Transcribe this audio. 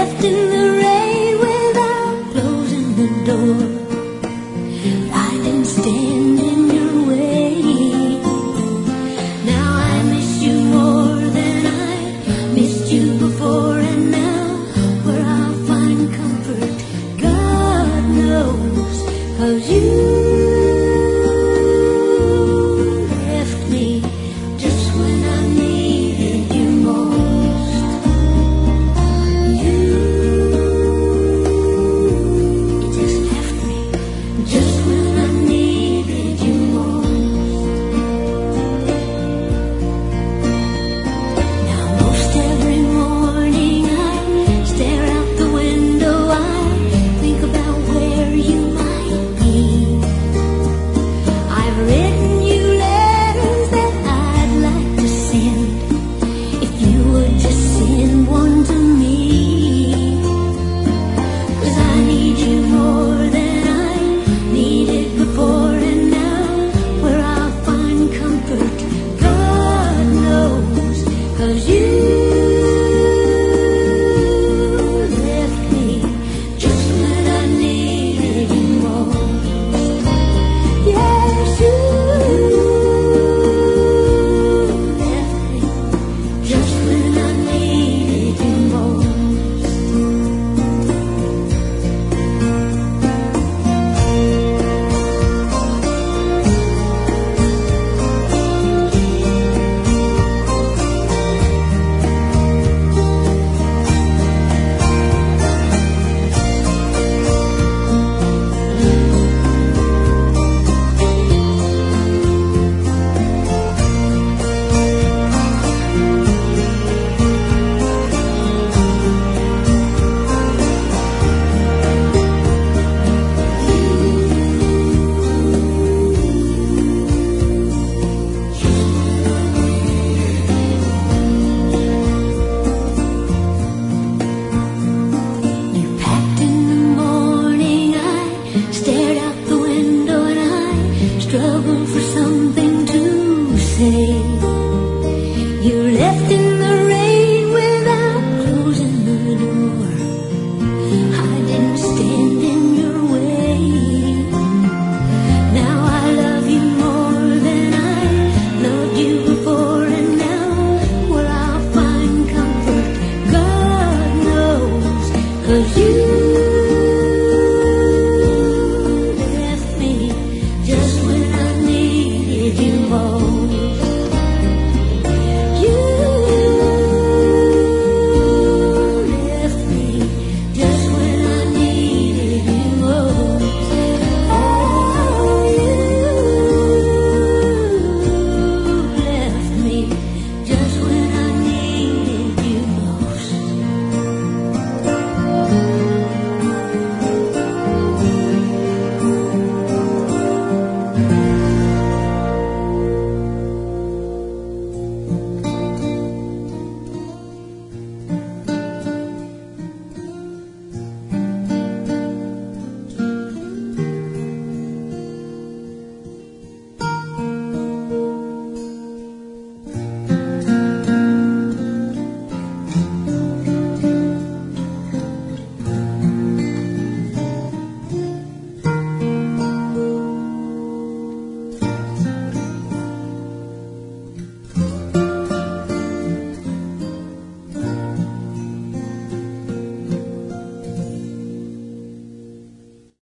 left in the rain without closing the door. I didn't stand in your way. Now I miss you more than I missed you before, and now where I'll find comfort, God knows, 'cause you left me just when I needed you most. You just left me just when I needed you most. Now most every morning I stare out the window, I think about where you might be. I've written you letters that I'd like to send, if you would just send one to me. 'Cause I need you more than I needed before, and now where I'll find comfort, God knows, 'cause you left me just when I needed you most. Yes, you left me just when I needed you most. You packed in the morning, I stared out the window, and I struggled for something to say. You left in the rain without closing the door. I didn't stand in your way. Now I love you more than I loved you before, and now where I'll find comfort, God knows, 'cause you